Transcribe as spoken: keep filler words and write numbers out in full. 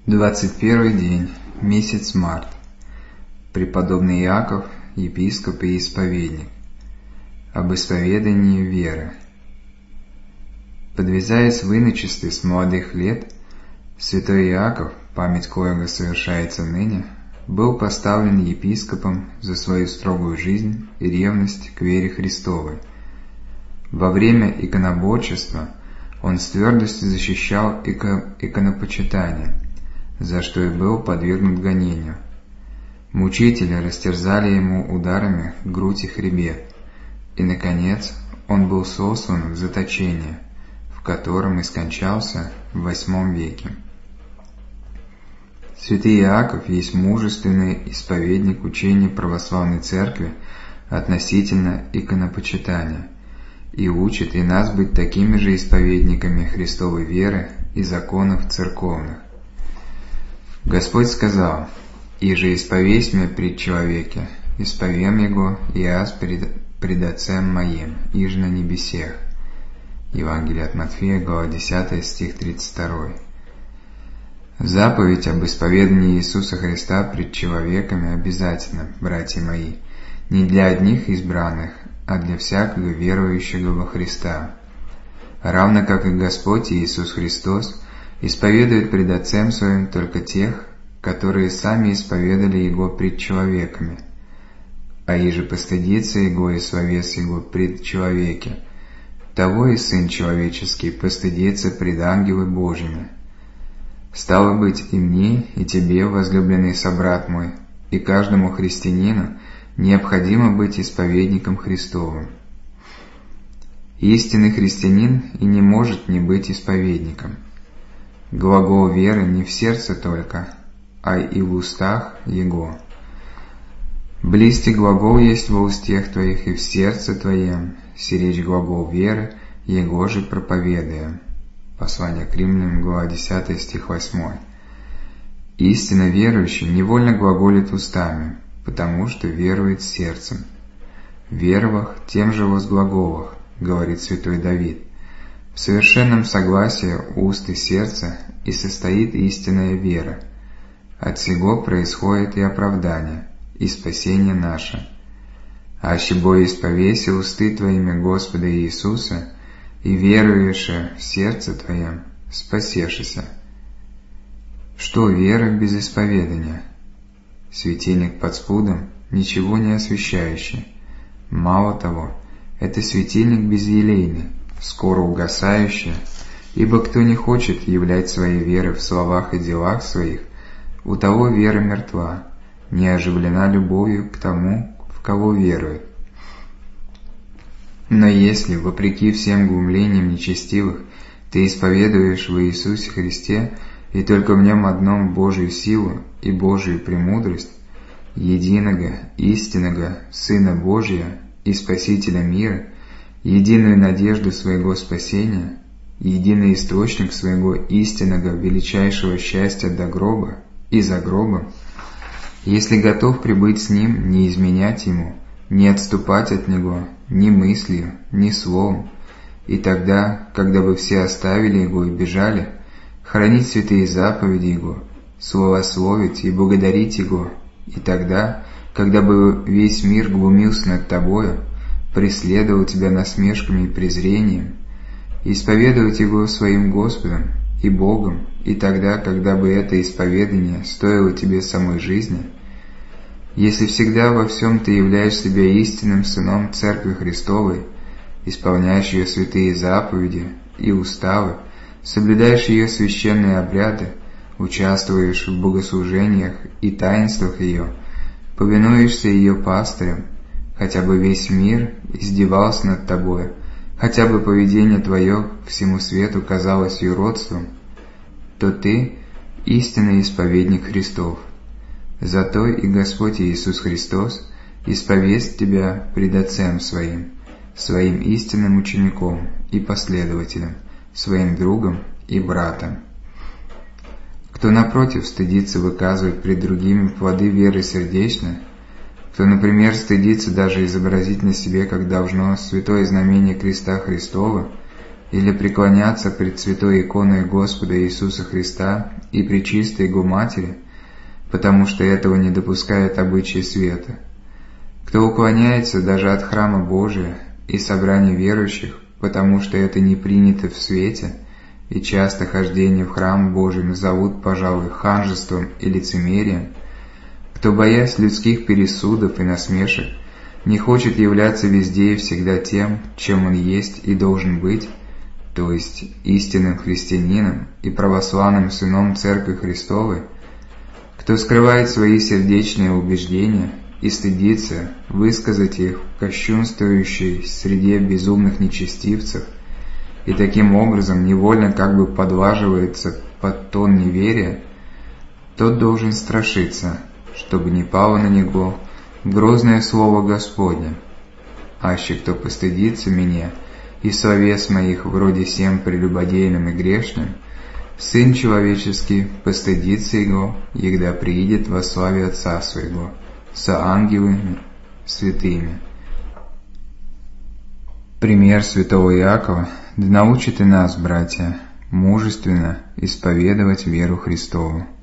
двадцать первый день, месяц март. Преподобный Иаков, епископ и исповедник. Об исповедании веры. Подвязаясь в иночестве с молодых лет, святой Иаков, память коего совершается ныне, был поставлен епископом за свою строгую жизнь и ревность к вере Христовой. Во время иконоборчества он с твердостью защищал ико- иконопочитание, за что и был подвергнут гонению. Мучители растерзали ему ударами грудь и хребет, и, наконец, он был сослан в заточение, в котором и скончался в восьмом веке. Святый Иаков есть мужественный исповедник учения православной церкви относительно иконопочитания и учит и нас быть такими же исповедниками Христовой веры и законов церковных. Господь сказал: «Иже исповесть меня пред человеке, исповем его и аз пред, пред Отцем моим, иже на небесех». Евангелие от Матфея, глава десятая, стих тридцать два. Заповедь об исповедании Иисуса Христа пред человеками обязательна, братья мои, не для одних избранных, а для всякого верующего во Христа. Равно как и Господь Иисус Христос исповедует пред Отцем Своим только тех, которые сами исповедали Его пред человеками, а иже постыдится Его и словес Его пред человеке, того и Сын Человеческий постыдится пред ангелы Божьими. Стало быть, и мне, и тебе, возлюбленный собрат мой, и каждому христианину необходимо быть исповедником Христовым. Истинный христианин и не может не быть исповедником. Глагол веры не в сердце только, а и в устах Его. Близкий глагол есть во устех твоих и в сердце твоем, сиречь глагол веры, Его же проповедуем. Послание к Римлянам, глава десятая, стих восьмой. Истинно верующий невольно глаголит устами, потому что верует сердцем. «Веровах тем же возглаголах», говорит святой Давид. В совершенном согласии уст и сердца и состоит истинная вера. От сего происходит и оправдание, и спасение наше. Аще бо исповеси усты твоими Господа Иисуса, и веруешь в сердце твоем, спасешься. Что вера без исповедания? Светильник под спудом, ничего не освещающий. Мало того, это светильник безелейный, скоро угасающий, ибо кто не хочет являть своей веры в словах и делах своих, у того вера мертва, не оживлена любовью к тому, в кого верует. Но если, вопреки всем глумлениям нечестивых, ты исповедуешь в Иисусе Христе и только в Нем одном Божию силу и Божию премудрость, единого, истинного Сына Божия и Спасителя мира, единую надежду своего спасения, единый источник своего истинного величайшего счастья до гроба и за гробом, если готов пребыть с Ним, не изменять Ему, не отступать от Него ни мыслью, ни словом, и тогда, когда бы все оставили Его и бежали, хранить святые заповеди Его, славословить и благодарить Его, и тогда, когда бы весь мир глумился над тобою, преследовал тебя насмешками и презрением, исповедовать Его своим Господом и Богом, и тогда, когда бы это исповедание стоило тебе самой жизни, если всегда во всем ты являешь себя истинным сыном Церкви Христовой, исполняешь ее святые заповеди и уставы, соблюдаешь ее священные обряды, участвуешь в богослужениях и таинствах ее, повинуешься ее пастырям, хотя бы весь мир издевался над тобой, хотя бы поведение твое всему свету казалось юродством, то ты истинный исповедник Христов. Зато и Господь Иисус Христос исповест тебя пред Отцем Своим, Своим истинным учеником и последователем, Своим другом и братом. Кто, напротив, стыдится выказывать пред другими плоды веры сердечной, кто, например, стыдится даже изобразить на себе, как должно, святое знамение креста Христова или преклоняться пред святой иконой Господа Иисуса Христа и пречистой Его Матери, потому что этого не допускает обычай света. Кто уклоняется даже от храма Божия и собраний верующих, потому что это не принято в свете, и часто хождение в храм Божий назовут, пожалуй, ханжеством и лицемерием, кто, боясь людских пересудов и насмешек, не хочет являться везде и всегда тем, чем он есть и должен быть, то есть истинным христианином и православным сыном Церкви Христовой, кто скрывает свои сердечные убеждения и стыдится высказать их в кощунствующей среде безумных нечестивцев, и таким образом невольно как бы подваживается под тон неверия, тот должен страшиться, чтобы не пало на него грозное слово Господне. Аще кто постыдится меня и словес моих вроде всем прелюбодейным и грешным, Сын Человеческий постыдится его, егда приидет во славе Отца Своего, со ангелами святыми. Пример святого Иакова да научит и нас, братья, мужественно исповедовать веру Христову.